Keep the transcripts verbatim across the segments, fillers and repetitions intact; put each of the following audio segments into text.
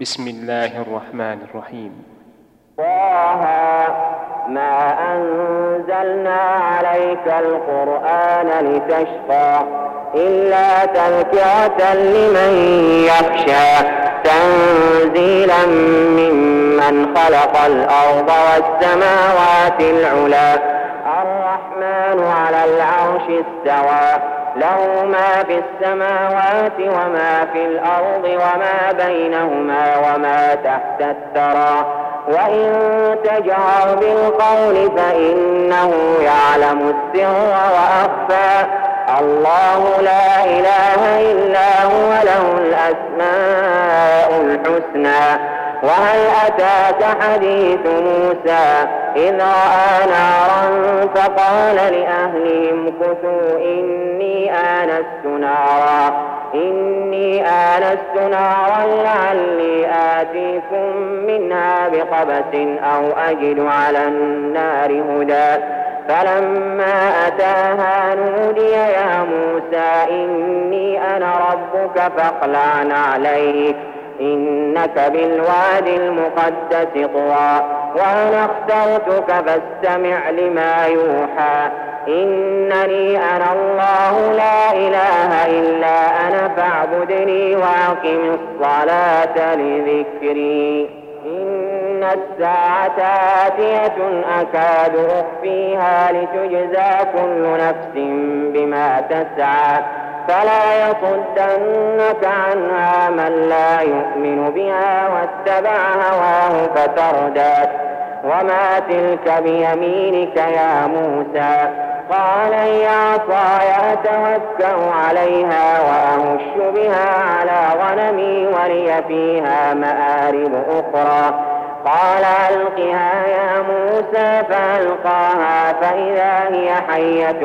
بسم الله الرحمن الرحيم. طه ما أنزلنا عليك القرآن لتشقى إلا تذكرة لمن يخشى تنزيلا ممن خلق الأرض والسماوات العلى الرحمن على العرش استوى له ما في السماوات وما في الأرض وما بينهما وما تحت الثرى وإن تجهر بالقول فإنه يعلم السر وأخفى الله لا إله إلا هو له الأسماء الحسنى وهل أتاك حديث موسى إذ رأى نارا فقال لأهلهم كثوا إني آنست نارا إني آنست نارا لعلي آتيكم منها بقبس أو أجد على النار هدى فلما أتاها نودي يا موسى إني أنا ربك فاخلع عليك إنك بالواد المقدس طوى وأنا اخترتك فاستمع لما يوحى إنني أنا الله لا إله إلا أنا فاعبدني وأقم الصلاة لذكري إن الساعة آتية أكاد أخفيها لتجزى كل نفس بما تسعى فلا يصدنك عنها من لا يؤمن بها واتبع هواه فتردى وما تلك بيمينك يا موسى قال هي عصاي أتوكأ عليها وأهش بها على غنمي ولي فيها مآرب أخرى قال ألقها يا موسى فألقاها فإذا هي حية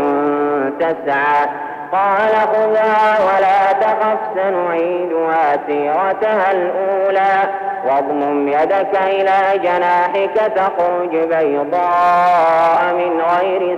تسعى قال خذها ولا تخف سنعيدها سيرتها الأولى واضمم يدك إلى جناحك تخرج بيضاء من غير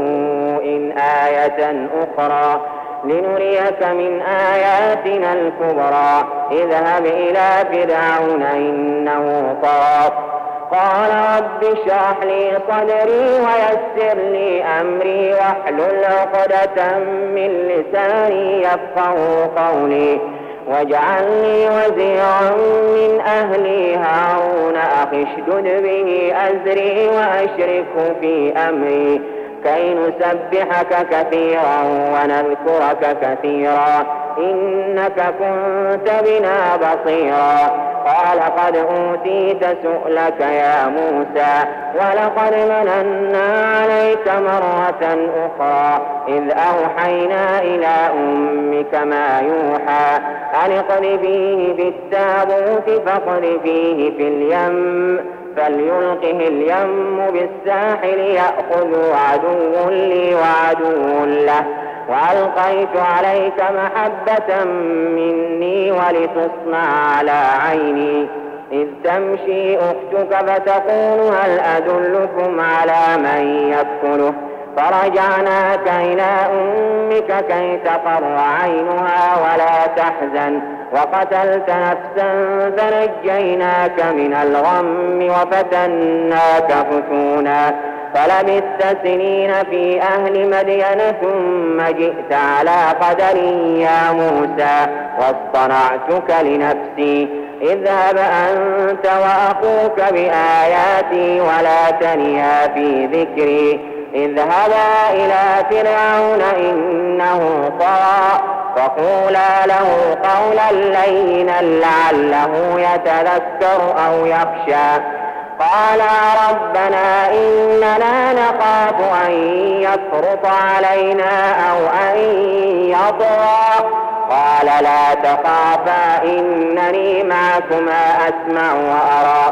سوء آية أخرى لنريك من آياتنا الكبرى اذهب إلى فرعون إنه طغى قال رب اشرح لي صدري ويسر لي أمري واحلل عقدة من لساني يفقهوا قولي واجعل لي وزيرا من أهلي هارون أخي اشدد به أزري وأشركه في أمري كي نسبحك كثيرا ونذكرك كثيرا إنك كنت بنا بصيرا قال قد أوتيت سؤلك يا موسى ولقد مننا عليك مرة أخرى إذ أوحينا إلى أمك ما يوحى أن اقذفيه بالتابوت فاقذفيه في اليم فليلقه اليم بالساحل يأخذ عدو لي وعدو له وألقيت عليك محبة مني ولتصنع على عيني إذ تمشي أختك فتقول هل أدلكم على من يكفله فرجعناك إلى أمك كي تقر عينها ولا تحزن وقتلت نفسا فنجيناك من الغم وفتناك فتونا فلبثت سنين في أهل مدين ثم جئت على قدر يا موسى واصطنعتك لنفسي اذهب أنت وأخوك بآياتي ولا تنيا في ذكري اذهبا إلى فرعون إنه طغى فقولا له قولا لينا لعله يتذكر أو يخشى قال ربنا إننا نخاف أن يفرط علينا أو أن يطغى قال لا تخافا إنني معكما أسمع وأرى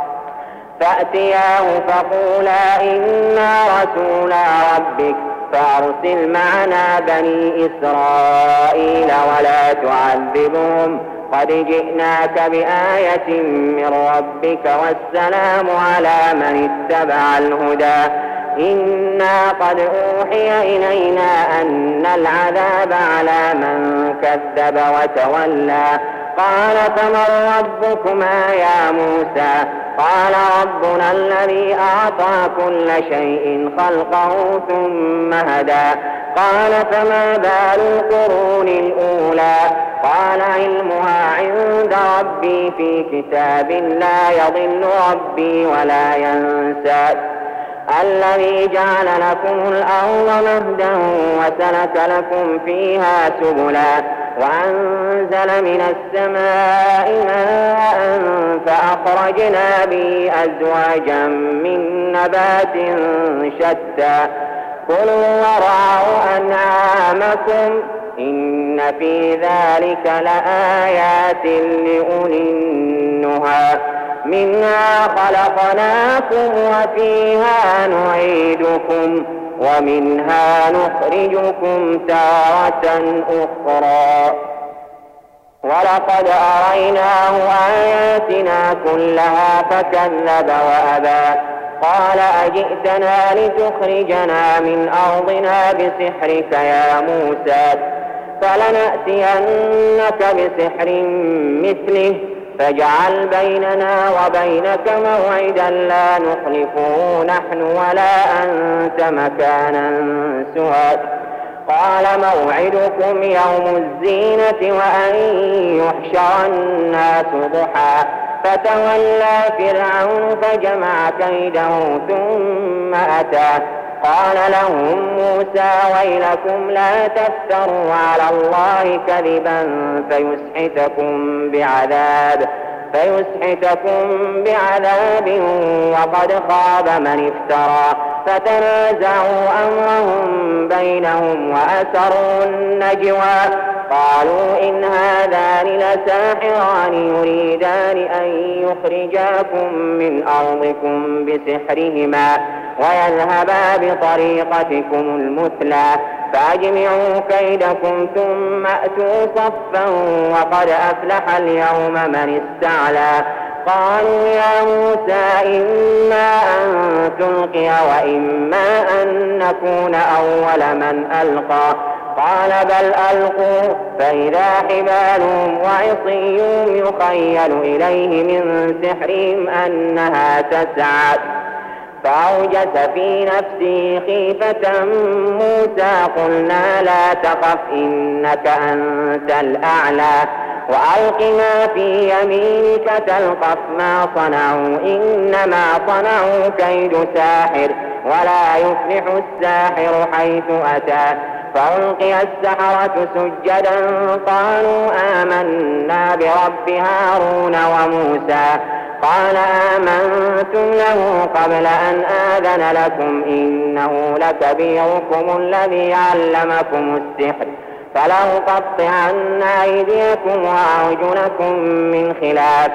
فأتياه فقولا إنا رسولا ربك فأرسل معنا بني إسرائيل ولا تعذبهم قد جئناك بآية من ربك والسلام على من اتبع الهدى إنا قد أوحي إلينا أن العذاب على من كذب وتولى قال فمن ربكما يا موسى قال ربنا الذي أعطى كل شيء خلقه ثم هدى قال فما بال القرون الأولى قال علمها عند ربي في كتاب لا يضل ربي ولا ينسى الذي جعل لكم الأرض مهدا وسلك لكم فيها سبلا وأنزل من السماء ماء فأخرجنا به أزواجا من نبات شتى كلوا وارعوا أنعامكم إن في ذلك لآيات لأولي النهى منها خلقناكم وفيها نعيدكم ومنها نخرجكم تارة أخرى ولقد أريناه آياتنا كلها فكذب وأبى قال أجئتنا لتخرجنا من أرضنا بسحرك يا موسى فلنأتينك بسحر مثله فاجعل بيننا وبينك موعدا لا نخلفه نحن ولا أنت مكانا سوى قال موعدكم يوم الزينة وأن يحشر الناس ضحى فتولى فرعون فجمع كيده ثم أتى قال لهم موسى ويلكم لا تفتروا على الله كذبا فيسحتكم بعذاب فيسحتكم بعذاب وقد خاب من افترى فتنازعوا أمرهم بينهم وأسروا النجوى قالوا إن هذان لساحران يريدان أن يخرجاكم من أرضكم بسحرهما ويذهبا بطريقتكم المثلى فأجمعوا كيدكم ثم أتوا صفا وقد أفلح اليوم من استعلى قالوا يا موسى إما أن تلقي وإما أن نكون أول من ألقى قال بل ألقوا فإذا حبالهم وعصيهم يخيل إليه من سحرهم أنها تسعى فأوجس في نفسه خيفة موسى قلنا لا تخف إنك أنت الأعلى وألق ما في يمينك تلقف ما صنعوا إنما صنعوا كيد ساحر ولا يفلح الساحر حيث أتى فألقي السحرة سجدا قالوا آمنا برب هارون وموسى قال آمنتم له قبل أن آذن لكم إنه لكبيركم الذي علمكم السحر فلأقطعن أيديكم وأرجلكم من خلاف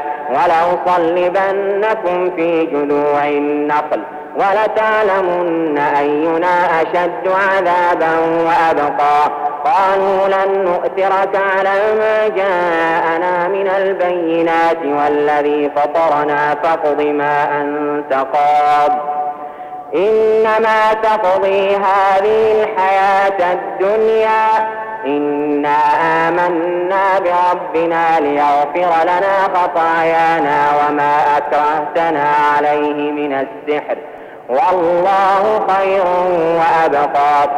ولأصلبنكم في جذوع النخل ولتعلمن أينا أشد عذابا وأبقى قالوا لن نؤثرك على ما جاءنا من البينات والذي فطرنا فاقض ما أنت قاض إنما تقضي هذه الحياة الدنيا إنا آمنا بربنا ليغفر لنا خطايانا وما أكرهتنا عليه من السحر والله خير وأبقى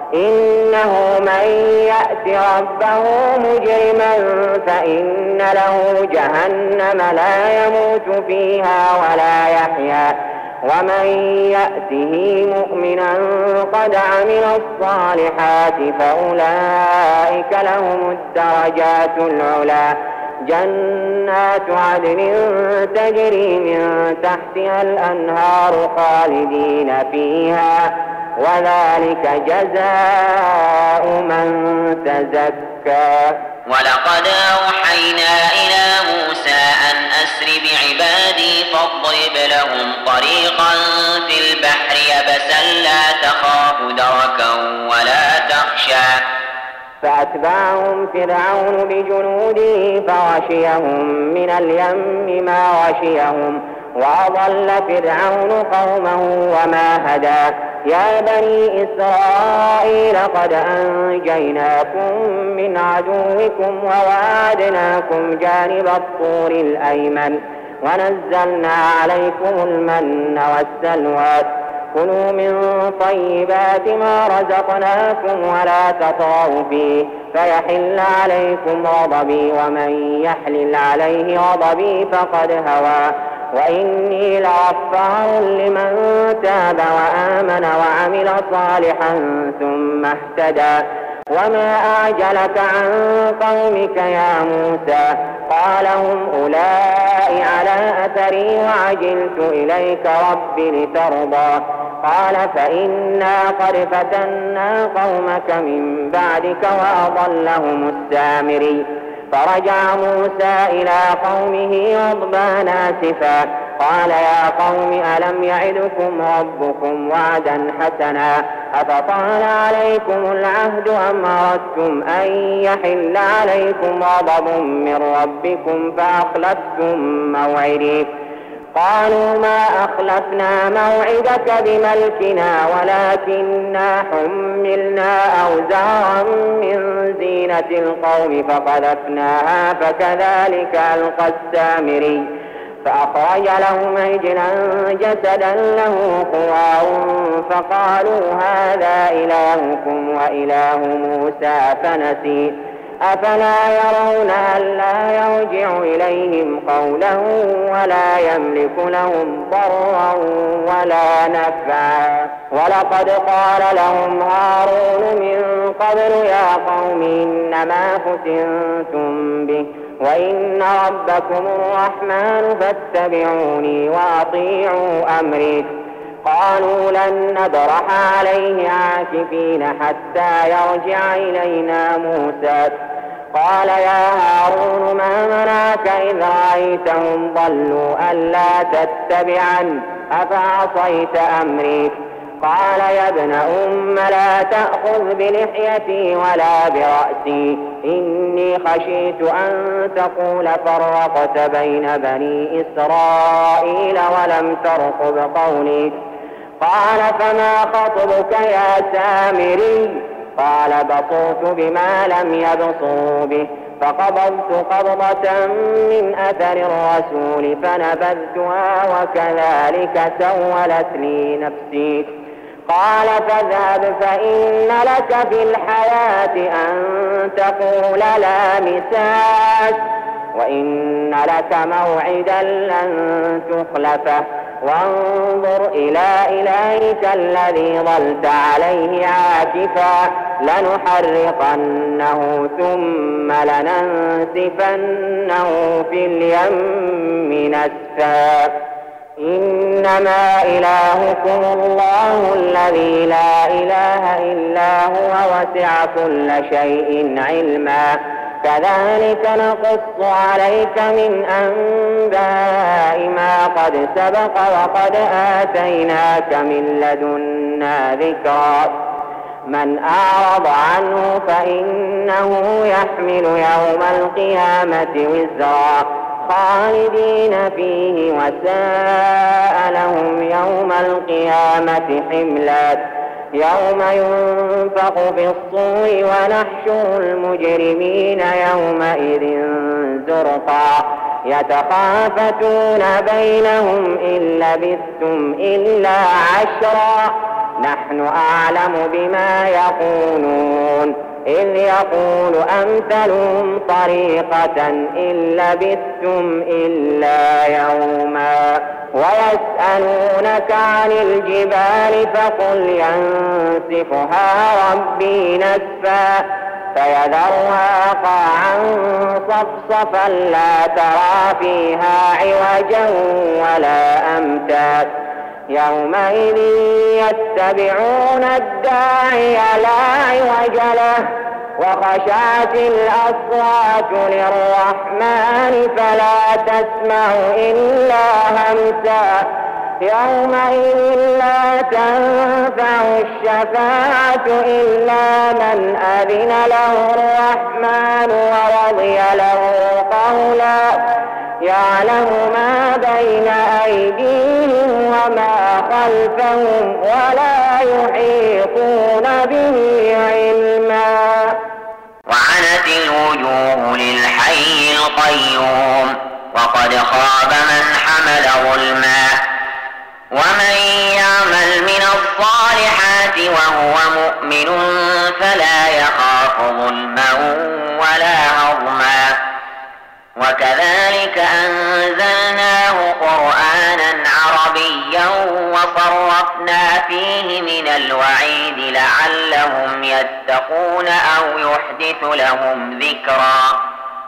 إنه من يأت ربه مجرما فإن له جهنم لا يموت فيها ولا يحيا ومن يأته مؤمنا قد عمل الصالحات فأولئك لهم الدرجات العلى جنات عدن تجري من تحتها الأنهار خالدين فيها وذلك جزاء من تزكى ولقد أوحينا إلى موسى أن أسر بعبادي فاضرب لهم طريقا في البحر يبسا لا تخاف دركا ولا تخشى فأتبعهم فرعون بجنوده فغشيهم من اليم ما غشيهم وأضل فرعون قومه وما هدى. يا بني إسرائيل قد أنجيناكم من عدوكم وواعدناكم جانب الطور الأيمن ونزلنا عليكم المن والسلوى. كلوا من طيبات ما رزقناكم ولا تطغوا فيه فيحل عليكم غضبي ومن يحلل عليه غضبي فقد هوى. وإني لغفار لمن تاب وآمن وعمل صالحا ثم اهتدى. وما أعجلك عن قومك يا موسى؟ قال هم أولئك على أثري وعجلت إليك رب لترضى. قال فإنا قد فتنا قومك من بعدك وأضلهم السامري. فرجع موسى إلى قومه غضبان آسفا قال يا قوم ألم يعدكم ربكم وعدا حسنا أفطال عليكم العهد أم أردتم أن يحل عليكم غضب من ربكم فأخلفتم موعدي؟ قالوا ما أخلفنا موعدك بملكنا ولكننا حملنا أوزارا من زينة القوم فقذفناها فكذلك ألقى السامري. فأخرج لهم عجلا جسدا له خوار فقالوا هذا إلهكم وإله موسى فنسي. أفلا يرون ألا يرجع إليهم قولا ولا يملك لهم ضرا ولا نفعا؟ ولقد قال لهم هارون من قبل يا قوم إنما فتنتم به وإن ربكم الرحمن فاتبعوني وأطيعوا أمري. قالوا لن نبرح عليه عاكفين حتى يرجع إلينا موسى. قال يا هارون ما منعك إذ رأيتهم ضلوا ألا تتبعن أفعصيت أمري؟ قال يا ابن أم لا تأخذ بلحيتي ولا برأسي إني خشيت أن تقول فرقت بين بني إسرائيل ولم ترقب قولي. قال فما خطبك يا سامري؟ قال بصرت بما لم يبصروا به فقبضت قبضة من أثر الرسول فنبذتها وكذلك سولت لي نفسي. قال فاذهب فإن لك في الحياة أن تقول لا مساس وإن لك موعدا لن تخلفه وانظر إلى إلهك الذي ظلت عليه عاكفا لنحرقنه ثم لننسفنه في اليم نسفا. إنما إلهكم الله الذي لا إله إلا هو وسع كل شيء علما. كذلك نقص عليك من أنباء ما قد سبق وقد آتيناك من لدنا ذكرا. من أعرض عنه فإنه يحمل يوم القيامة وزرا خالدين فيه وساء لهم يوم القيامة حملا. يوم ينفخ في الصور ونحشر المجرمين يومئذ زرقا يتخافتون بينهم إن لبثتم إلا عشرا نحن أعلم بما يقولون إذ يقول أمثلهم طريقة إن لبثتم إلا يوما. ويسألونك عن الجبال فقل ينسفها ربي نسفا فيذرها قاعا صفصفا لا ترى فيها عوجا ولا أمتا. يومئذ يتبعون الداعي لا عوج له وخشعت الأصوات للرحمن فلا تسمع إلا همسا. يومئذ لا تنفع الشفاعة إلا من أذن له الرحمن ورضي له قولا. يعلم ما بين أيديهم وما خلفهم ولا يحيطون به علما. وعنت الوجوه للحي القيوم وقد خاب من حمل ظلما. ومن يعمل من الصالحات وهو مؤمن فلا يخاف ظلما ولا هضما. وكذلك أنزلناه قرآنا عربيا وصرفنا فيه من الوعيد لعلهم يتقون أو يحدث لهم ذكرا.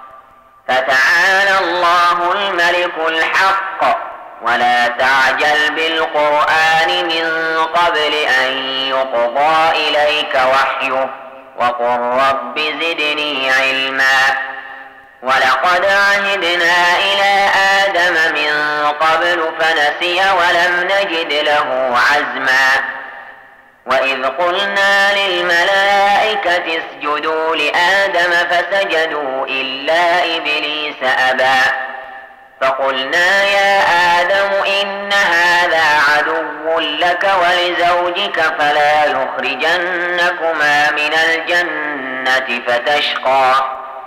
فتعالى الله الملك الحق ولا تعجل بالقرآن من قبل أن يقضى إليك وحيه وقل رب زدني علما. ولقد عهدنا إلى آدم من قبل فنسي ولم نجد له عزما. وإذ قلنا للملائكة اسجدوا لآدم فسجدوا إلا إبليس أبى. فقلنا يا آدم إن هذا عدو لك ولزوجك فلا يخرجنكما من الجنة فتشقى.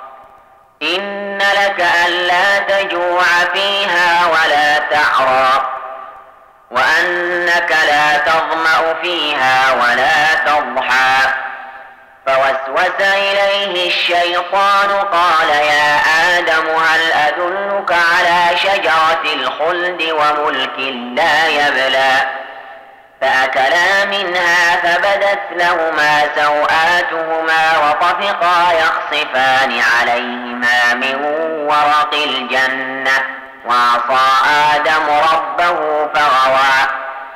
إن لك ألا تجوع فيها ولا تعرى وأنك لا تظمأ فيها ولا تضحى. فوسوس إليه الشيطان قال يا آدم هل أدلك على شجرة الخلد وملك لا يبلى. فأكلا منها فبدت لهما سوآتهما وطفقا يخصفان عليهما من ورق الجنة وعصى آدم ربه فغوى.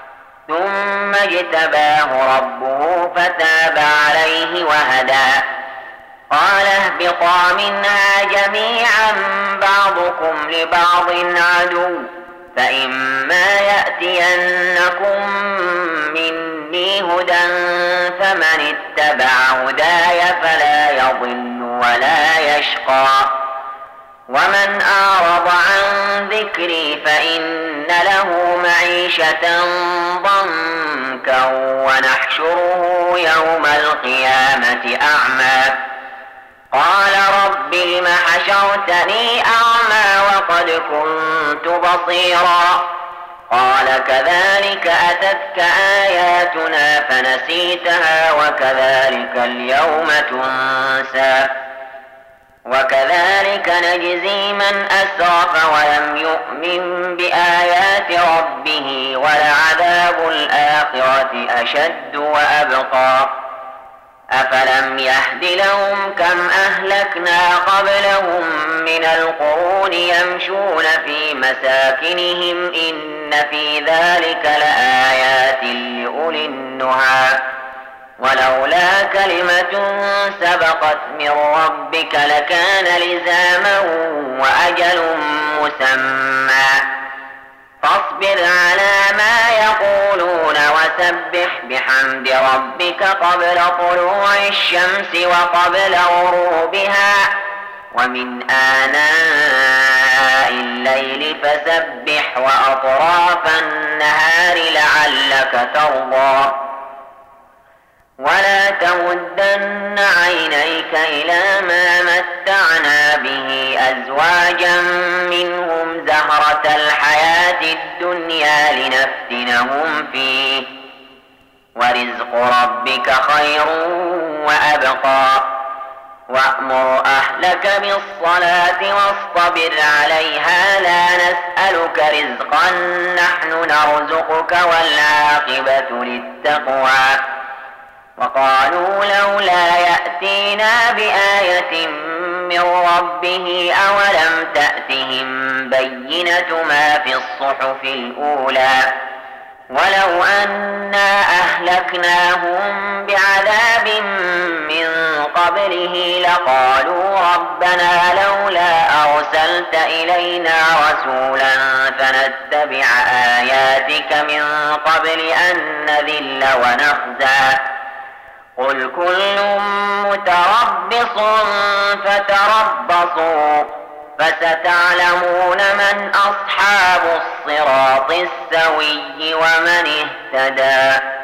ثم اجتباه ربه فتاب عليه وهدى. قال اهبطا منها جميعا بعضكم لبعض عدو فإما يأتينكم مني هدى فمن اتبع هداي فلا يضل ولا يشقى. ومن أعرض عن ذكري فإن له معيشة ضنكا ونحشره يوم القيامة أعمى. قال رب لم حشرتني أعمى وقد كنت بصيرا. قال كذلك أتتك آياتنا فنسيتها وكذلك اليوم تنسى. وكذلك نجزي من أسرف ولم يؤمن بآيات ربه ولعذاب الآخرة أشد وأبقى. أفلم يهد لهم كم أهلكنا قبلهم من القرون يمشون في مساكنهم إن في ذلك لآيات لأولي النهى. ولولا كلمة سبقت من ربك لكان لزاما وأجل مسمى. فاصبر على ما يقولون وسبح بحمد ربك قبل طلوع الشمس وقبل غروبها ومن آناء الليل فسبح وأطراف النهار لعلك ترضى. ولا تمدن عينيك إلى ما متعنا به أزواجا منهم زهرة الحياة الدنيا لنفتنهم فيه ورزق ربك خير وأبقى. وأمر أهلك بالصلاة واصطبر عليها لا نسألك رزقا نحن نرزقك والعاقبة للتقوى. وقالوا لولا يأتينا بآية من ربه أولم تأتهم بينة ما في الصحف الأولى. ولو أنا أهلكناهم بعذاب من قبله لقالوا ربنا لولا أرسلت إلينا رسولا فنتبع آياتك من قبل أن نذل ونخزى. قل كل متربص فتربصوا فستعلمون من أصحاب الصراط السوي ومن اهتدى.